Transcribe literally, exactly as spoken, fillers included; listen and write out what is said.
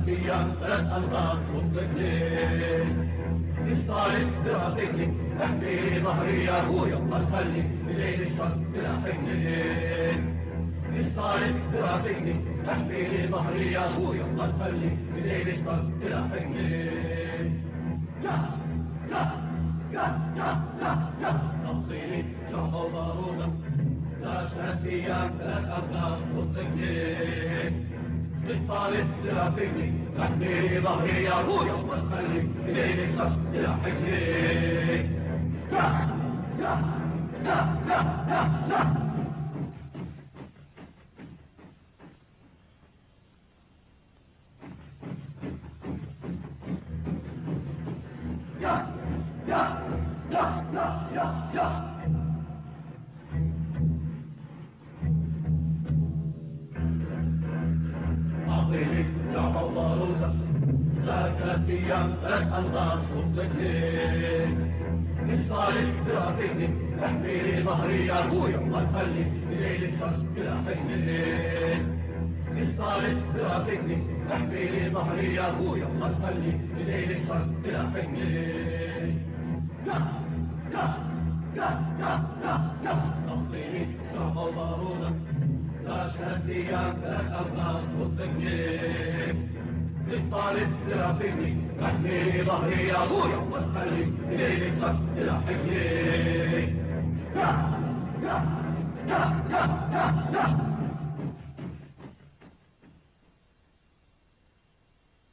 ثلاث أيام ثلاث أنغاص والطفلين يصطارد براسك احمي ظهري يا أبويا وما تخلي بليل الشر بلا حنين يصطارد براسك احمي ظهري يا أبويا وما تخلي بليل الشر بلا حنين يا يا يا يا يا يا نصيري شرطة وبارودة لا ثلاث أيام ثلاث أنغاص والطفلين بالطالب ترافقني تحمي ظهري يا أبويا وما تخلي إليك الشخص يلحقني يا يا يا يا يا يا يا يا يا يا يا يا أعطيني لعبة وبارودة ثلاث أيام ثلاث أنغاص والطفلين يصطارد براسك احمي ظهري يا أبويا وما تخلي بليل الشر يلحقني يصطارد براسك احمي ظهري يا أبويا وما تخلي بليل الشر يلحقني يا يا يا يا يا يا أعطيني لعبة وبارودة ثلاث أيام ثلاث أنغاص والطفلين يصطارد براسك احمي ظهري يا أبويا وما تخلي بليل الشر يلحقني يا يا يا يا يا يا